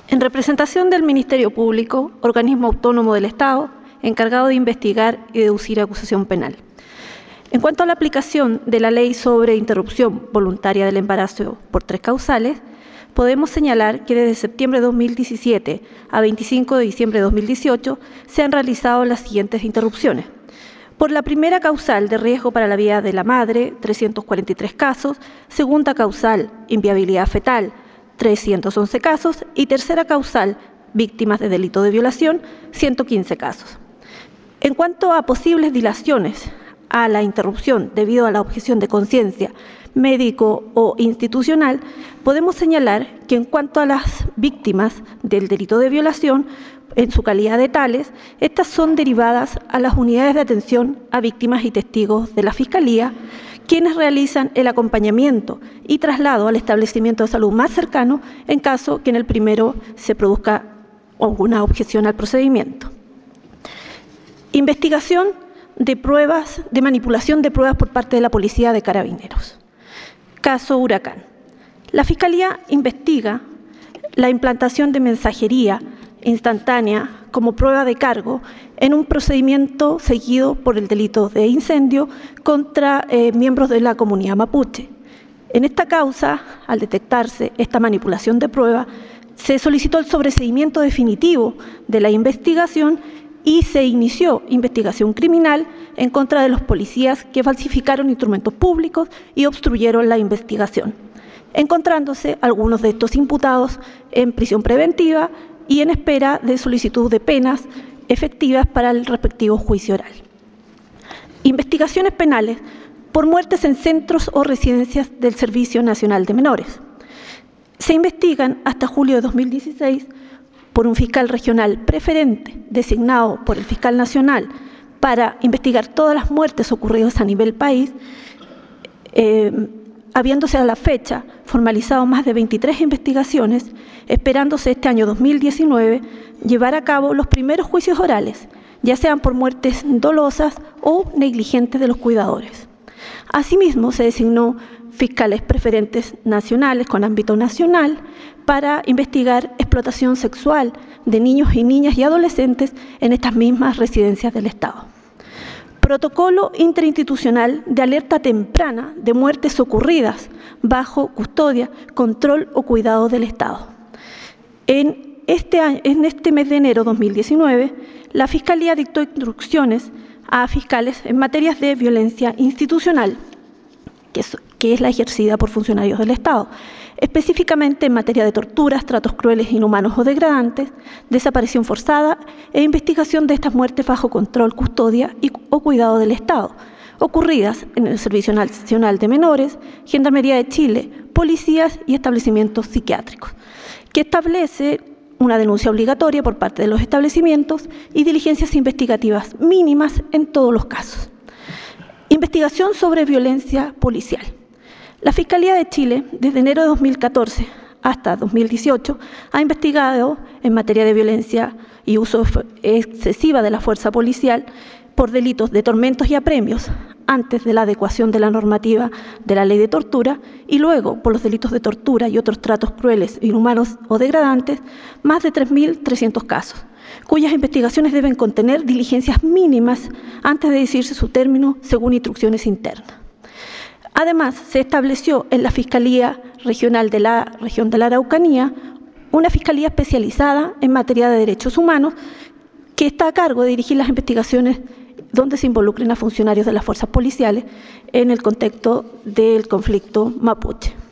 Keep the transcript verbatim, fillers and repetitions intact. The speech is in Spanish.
En representación del Ministerio Público, organismo autónomo del Estado, encargado de investigar y deducir acusación penal. En cuanto a la aplicación de la Ley sobre interrupción voluntaria del embarazo por tres causales, podemos señalar que desde septiembre de dos mil diecisiete a veinticinco de diciembre de dos mil dieciocho se han realizado las siguientes interrupciones. Por la primera causal de riesgo para la vida de la madre, trescientos cuarenta y tres casos, segunda causal, inviabilidad fetal, trescientos once casos y tercera causal, víctimas de delito de violación, ciento quince casos. En cuanto a posibles dilaciones a la interrupción debido a la objeción de conciencia médico o institucional, podemos señalar que en cuanto a las víctimas del delito de violación, en su calidad de tales, estas son derivadas a las unidades de atención a víctimas y testigos de la Fiscalía, quienes realizan el acompañamiento y traslado al establecimiento de salud más cercano en caso que en el primero se produzca alguna objeción al procedimiento. Investigación de pruebas, de manipulación de pruebas por parte de la Policía de Carabineros. Caso Huracán. La Fiscalía investiga la implantación de mensajería instantánea como prueba de cargo en un procedimiento seguido por el delito de incendio contra eh, miembros de la comunidad mapuche. En esta causa, al detectarse esta manipulación de prueba, se solicitó el sobreseimiento definitivo de la investigación y se inició investigación criminal en contra de los policías que falsificaron instrumentos públicos y obstruyeron la investigación, encontrándose algunos de estos imputados en prisión preventiva y en espera de solicitud de penas efectivas para el respectivo juicio oral. Investigaciones penales por muertes en centros o residencias del Servicio Nacional de Menores. Se investigan hasta julio de dos mil dieciséis por un fiscal regional preferente designado por el fiscal nacional para investigar todas las muertes ocurridas a nivel país, eh, habiéndose a la fecha formalizado más de veintitrés investigaciones, esperándose este año dos mil diecinueve llevar a cabo los primeros juicios orales, ya sean por muertes dolosas o negligentes de los cuidadores. Asimismo, se designó fiscales preferentes nacionales con ámbito nacional para investigar explotación sexual de niños y niñas y adolescentes en estas mismas residencias del Estado. Protocolo interinstitucional de alerta temprana de muertes ocurridas bajo custodia, control o cuidado del Estado. En este, año, en este mes de enero de dos mil diecinueve, la Fiscalía dictó instrucciones a fiscales en materias de violencia institucional, que es, que es la ejercida por funcionarios del Estado, específicamente en materia de torturas, tratos crueles, inhumanos o degradantes, desaparición forzada e investigación de estas muertes bajo control, custodia y, o cuidado del Estado, ocurridas en el Servicio Nacional de Menores, Gendarmería de Chile, policías y establecimientos psiquiátricos, que establece una denuncia obligatoria por parte de los establecimientos y diligencias investigativas mínimas en todos los casos. Investigación sobre violencia policial. La Fiscalía de Chile, desde enero de dos mil catorce hasta dos mil dieciocho, ha investigado en materia de violencia y uso excesiva de la fuerza policial por delitos de tormentos y apremios, antes de la adecuación de la normativa de la ley de tortura, y luego por los delitos de tortura y otros tratos crueles, inhumanos o degradantes, más de tres mil trescientos casos, cuyas investigaciones deben contener diligencias mínimas antes de decirse su término según instrucciones internas. Además, se estableció en la Fiscalía Regional de la Región de la Araucanía una fiscalía especializada en materia de derechos humanos que está a cargo de dirigir las investigaciones donde se involucren a funcionarios de las fuerzas policiales en el contexto del conflicto mapuche.